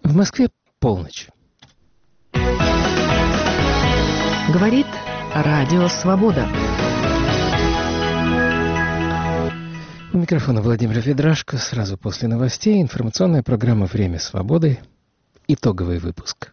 В Москве полночь. Говорит Радио Свобода. У микрофона Владимир Ведрашко. Сразу после новостей информационная программа «Время свободы». Итоговый выпуск.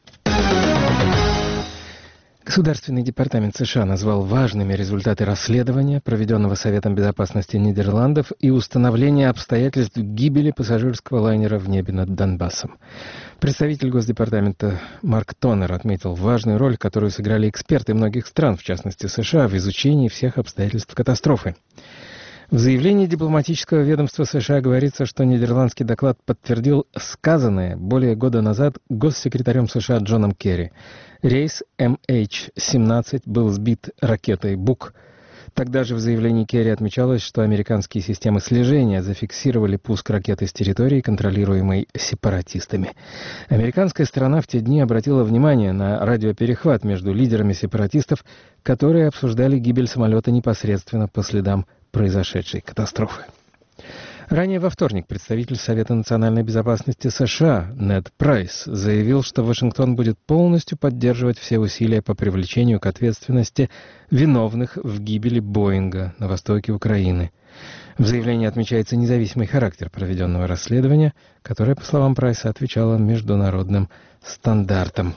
Государственный департамент США назвал важными результаты расследования, проведенного Советом Безопасности Нидерландов, и установления обстоятельств гибели пассажирского лайнера в небе над Донбассом. Представитель Госдепартамента Марк Тоннер отметил важную роль, которую сыграли эксперты многих стран, в частности США, в изучении всех обстоятельств катастрофы. В заявлении дипломатического ведомства США говорится, что нидерландский доклад подтвердил сказанное более года назад госсекретарем США Джоном Керри. Рейс MH17 был сбит ракетой «Бук». Тогда же в заявлении Керри отмечалось, что американские системы слежения зафиксировали пуск ракеты с территории, контролируемой сепаратистами. Американская сторона в те дни обратила внимание на радиоперехват между лидерами сепаратистов, которые обсуждали гибель самолета непосредственно по следам произошедшей катастрофы. Ранее во вторник представитель Совета национальной безопасности США Нед Прайс заявил, что Вашингтон будет полностью поддерживать все усилия по привлечению к ответственности виновных в гибели Боинга на востоке Украины. В заявлении отмечается независимый характер проведенного расследования, которое, по словам Прайса, отвечало международным стандартам.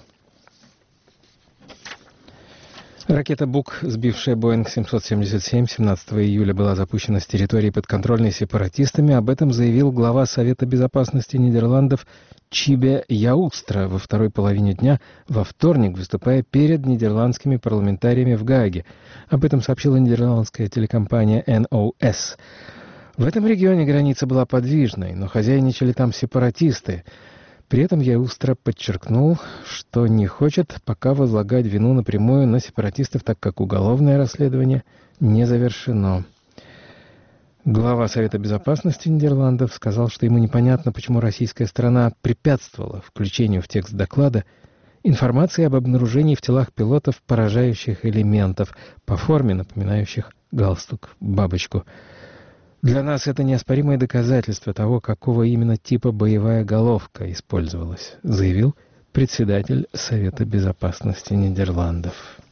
Ракета «Бук», сбившая Боинг 777, 17 июля была запущена с территории, подконтрольной сепаратистами. Об этом заявил глава Совета безопасности Нидерландов Чибе Яустра во второй половине дня во вторник, выступая перед нидерландскими парламентариями в Гааге. Об этом сообщила нидерландская телекомпания NOS. В этом регионе граница была подвижной, но хозяйничали там сепаратисты. При этом Яустра подчеркнул, что не хочет пока возлагать вину напрямую на сепаратистов, так как уголовное расследование не завершено. Глава Совета безопасности Нидерландов сказал, что ему непонятно, почему российская сторона препятствовала включению в текст доклада информации об обнаружении в телах пилотов поражающих элементов по форме, напоминающих галстук-бабочку. Для нас это неоспоримое доказательство того, какого именно типа боевая головка использовалась, заявил председатель Совета безопасности Нидерландов.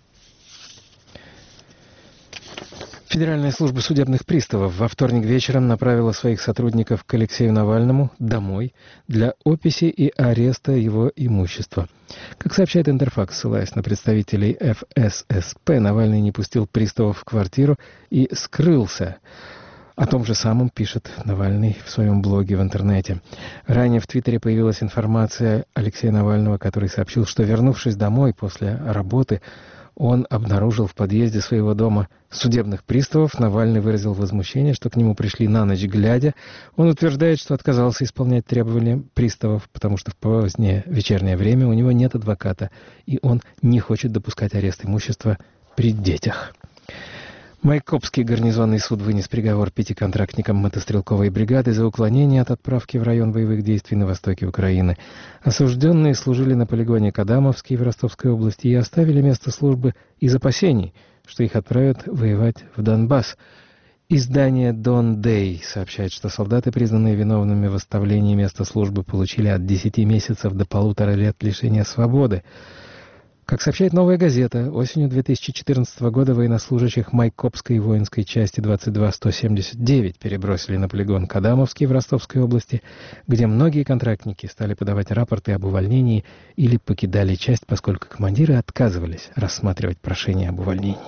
Федеральная служба судебных приставов во вторник вечером направила своих сотрудников к Алексею Навальному домой для описи и ареста его имущества. Как сообщает Интерфакс, ссылаясь на представителей ФССП, Навальный не пустил приставов в квартиру и скрылся. О том же самом пишет Навальный в своем блоге в интернете. Ранее в Твиттере появилась информация Алексея Навального, который сообщил, что, вернувшись домой после работы, он обнаружил в подъезде своего дома судебных приставов. Навальный выразил возмущение, что к нему пришли на ночь глядя. Он утверждает, что отказался исполнять требования приставов, потому что в позднее вечернее время у него нет адвоката, и он не хочет допускать арест имущества при детях. Майкопский гарнизонный суд вынес приговор 5 контрактникам мотострелковой бригады за уклонение от отправки в район боевых действий на востоке Украины. Осужденные служили на полигоне Кадамовский в Ростовской области и оставили место службы из опасений, что их отправят воевать в Донбасс. Издание «Дон Дэй» сообщает, что солдаты, признанные виновными в оставлении места службы, получили от 10 месяцев до 1,5 лет лишения свободы. Как сообщает «Новая газета», осенью 2014 года военнослужащих Майкопской воинской части 22-179 перебросили на полигон Кадамовский в Ростовской области, где многие контрактники стали подавать рапорты об увольнении или покидали часть, поскольку командиры отказывались рассматривать прошение об увольнении.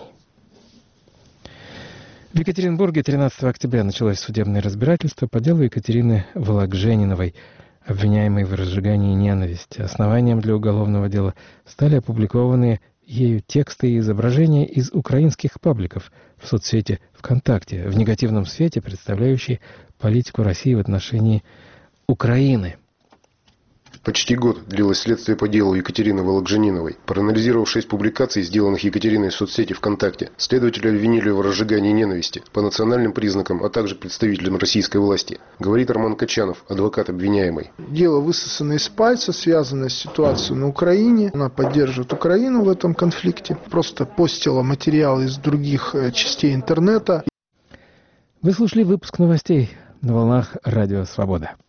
В Екатеринбурге 13 октября началось судебное разбирательство по делу Екатерины Волокжениновой, обвиняемой в разжигании ненависти. Основанием для уголовного дела стали опубликованные ею тексты и изображения из украинских пабликов в соцсети ВКонтакте, в негативном свете представляющие политику России в отношении Украины. Почти год длилось следствие по делу Екатерины Волокжениновой. Проанализировав 6 публикаций, сделанных Екатериной в соцсети ВКонтакте, следователи обвинили в разжигании ненависти по национальным признакам, а также представителям российской власти. Говорит Роман Качанов, адвокат обвиняемой. Дело высосано из пальца, связано с ситуацией на Украине. Она поддерживает Украину в этом конфликте. Просто постила материалы из других частей интернета. Вы слушали выпуск новостей на волнах Радио Свобода.